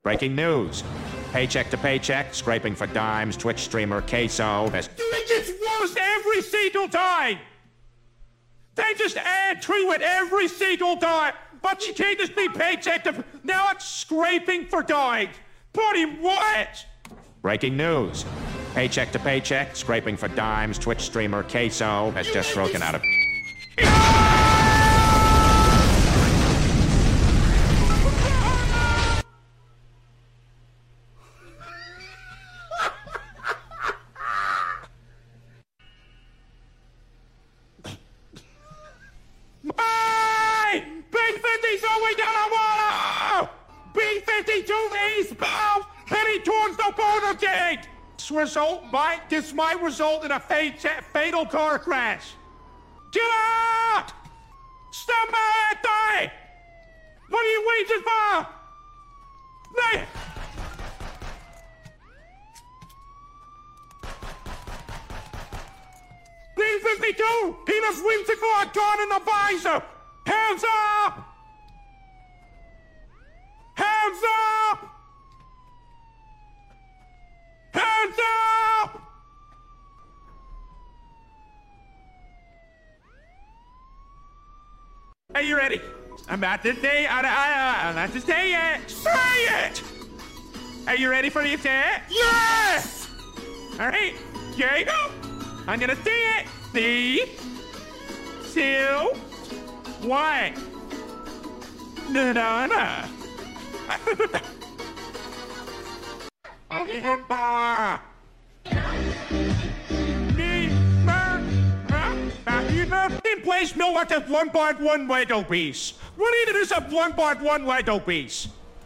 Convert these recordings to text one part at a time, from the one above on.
Breaking news. Paycheck to paycheck, scraping for dimes, Twitch streamer Queso has... It gets worse every single time! They just add to it every single time! But she can't just be paycheck to... Now it's scraping for dimes! Buddy, what? Breaking news. Paycheck to paycheck, scraping for dimes, Twitch streamer Queso has just broken out of... B-50's going down the water! B-52 eastbound, heading towards the border gate! This might result in a fatal car crash. Get out! Somebody! What are you waiting for? There! B-52! He left whimsical a gun in the visor! Hands up! Hands up! Hands up! Are you ready? I'm about to say, I'm not to say it. Say it! Are you ready for the attack? Yes! All right, here you go. I'm gonna say it. 3, 2, 1. No. In place, no what is 1.1 Lego piece. What even is a 1.1 Lego piece?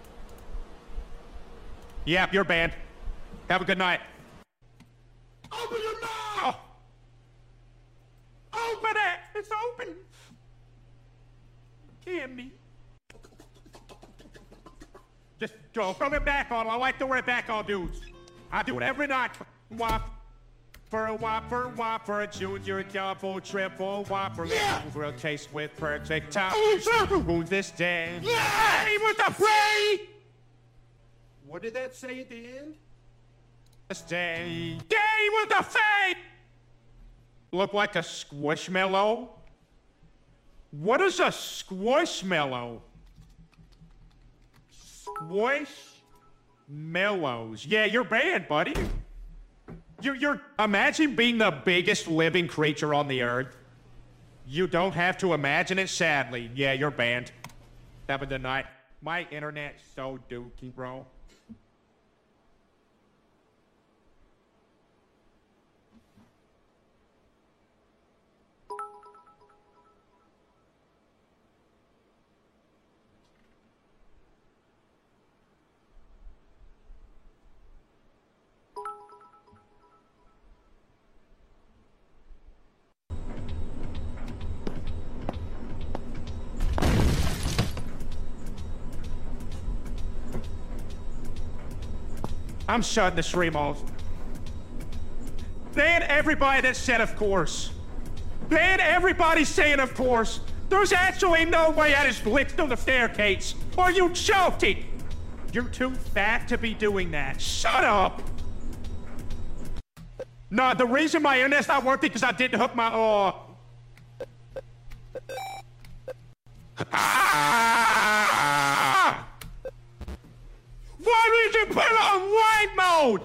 Yep, you're banned. Have a good night. Open your mouth! Open it! It's open! Damn me. Just go. Throw it back on. I like to wear it back on dudes. I do it every night. Whopper, a junior, double, triple, Whopper. Yeah! Real taste with perfect top. Who's this day? Yeah! He was a prey! What did that say at the end? Stay. Day with the fade! Look like a squishmallow? What is a squishmallow? Squishmallows. Yeah, you're banned, buddy. You're imagine being the biggest living creature on the earth. You don't have to imagine it, sadly. Yeah, you're banned. Have a good night. My internet's so dookie, bro. I'm shutting the stream off. Ban everybody that said of course. Ban everybody saying of course. There's actually no way I just blitzed on the staircase. Are you joking? You're too fat to be doing that. Shut up. No, the reason my internet's not working because I didn't hook my Why did you put it on wide mode?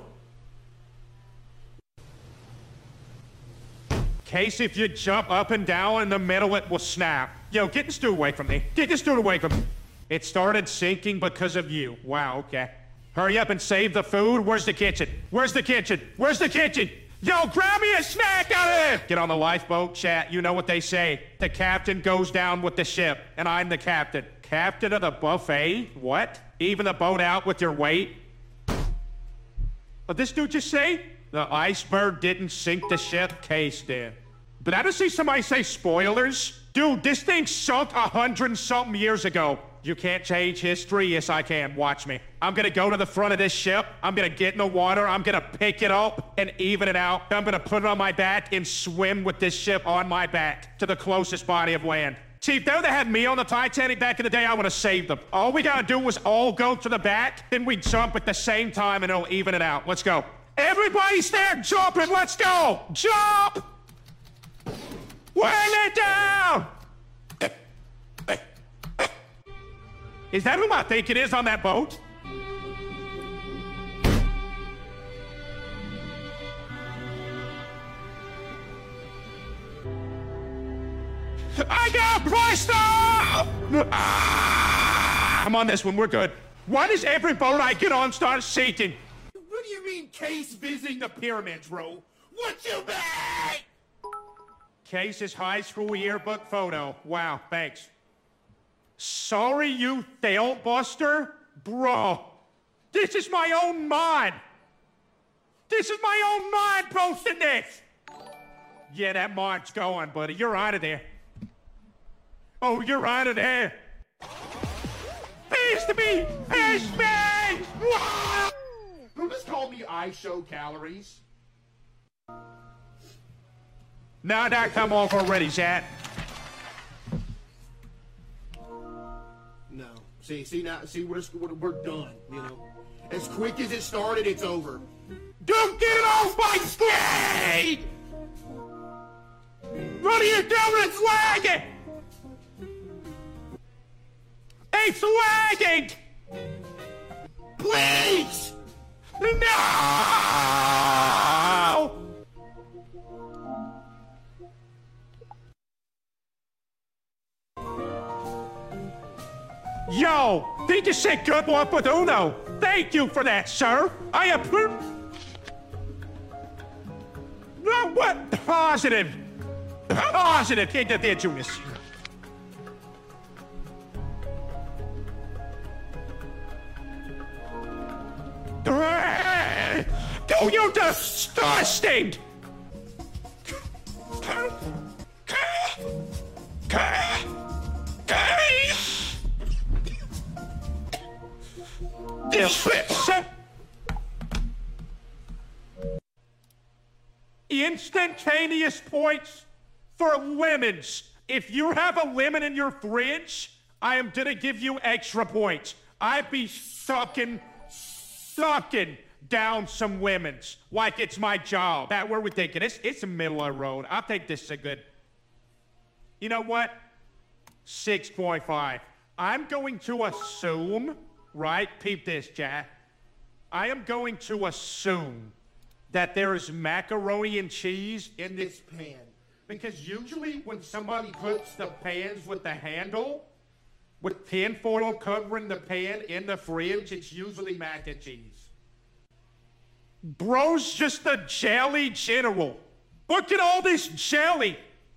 Case if you jump up and down in the middle, it will snap. Yo, get this dude away from me. Get this dude away from me. It started sinking because of you. Wow, okay. Hurry up and save the food. Where's the kitchen? Where's the kitchen? Where's the kitchen? Yo, grab me a snack out of there! Get on the lifeboat, chat. You know what they say. The captain goes down with the ship, and I'm the captain. Captain of the buffet? What? Even the boat out with your weight? What this dude just say? The iceberg didn't sink the ship, Case did. But I just see somebody say spoilers. Dude, this thing sunk 100-something years ago. You can't change history? Yes, I can. Watch me. I'm gonna go to the front of this ship. I'm gonna get in the water. I'm gonna pick it up and even it out. I'm gonna put it on my back and swim with this ship on my back to the closest body of land. See, if they would have had me on the Titanic back in the day, I would have saved them. All we gotta do was all go to the back, then we jump at the same time and it'll even it out. Let's go. Everybody stand jumping, let's go! Jump! Wheel it down! Is that who I think it is on that boat? I got priced up! I'm on this one, we're good. Why does every boat I get on start sinking? What do you mean, Case visiting the pyramids, bro? What you mean? Case's high school yearbook photo. Wow, thanks. Sorry you failed, Buster? Bro, this is my own mind. This is my own mind posting this. Yeah, that mind's going, buddy. You're out of there. Oh, you're out of there. Peace to me! Peace me! Who just called me I show calories? Now that come off already, Zach. No. See, we're done, you know? As quick as it started, it's over. Don't get it off my skate! What are you doing? It's lagging! It's lagging! Please! No! Yo, they just said good luck with Uno. Thank you for that, sir. I approve. No, what? Positive. Positive individuals. Oh, you're disgusting! Instantaneous points for lemons. If you have a lemon in your fridge, I am gonna give you extra points. I'd be sucking down some lemons like it's my job. That where we thinking? It's the middle of the road. I'll take this as a good. You know what? 6.5. I'm going to assume, right? Peep this, Jack. I am going to assume that there is macaroni and cheese in this pan. Because usually when somebody puts the pans with the handle, with tinfoil covering the pan in the fridge, it's usually mac and cheese. Bro's just a jelly general. Look at all this jelly.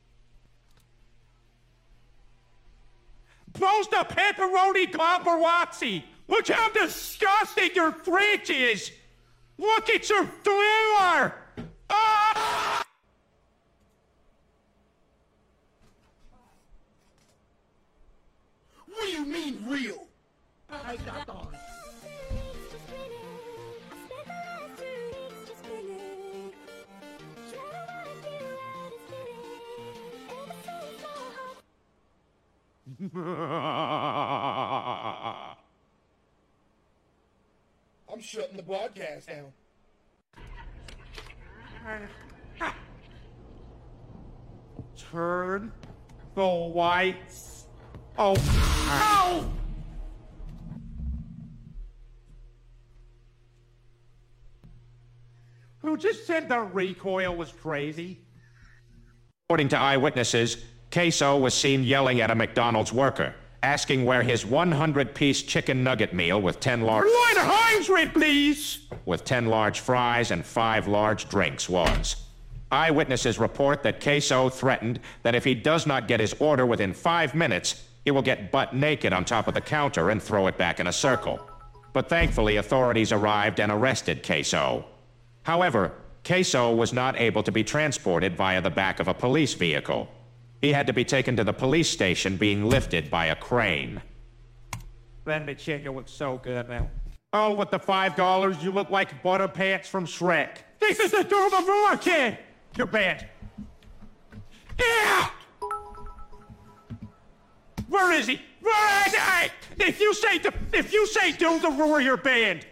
Bro's the pepperoni paparazzi. Look how disgusting your fridge is. Look at your thriller. Ah! What do you mean, real? I got those. I'm shutting the broadcast down. Turn the lights. Oh. Ow! Who just said the recoil was crazy? According to eyewitnesses, Queso was seen yelling at a McDonald's worker, asking where his 100-piece chicken nugget meal with 10 large... Lloyd Heinz, please! With 10 large fries and 5 large drinks was. Eyewitnesses report that Queso threatened that if he does not get his order within 5 minutes, he will get butt naked on top of the counter and throw it back in a circle. But thankfully, authorities arrived and arrested Queso. However, Queso was not able to be transported via the back of a police vehicle. He had to be taken to the police station being lifted by a crane. Let me check, you look so good now. Oh, with the $5, you look like Butter Pants from Shrek. This is the Duma kid! You're bad. Yeah! Where is he? Where is he? If you say Doom the Warrior band,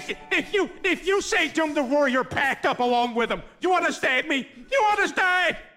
if you say Doom the Warrior packed up along with him, you understand me? You understand?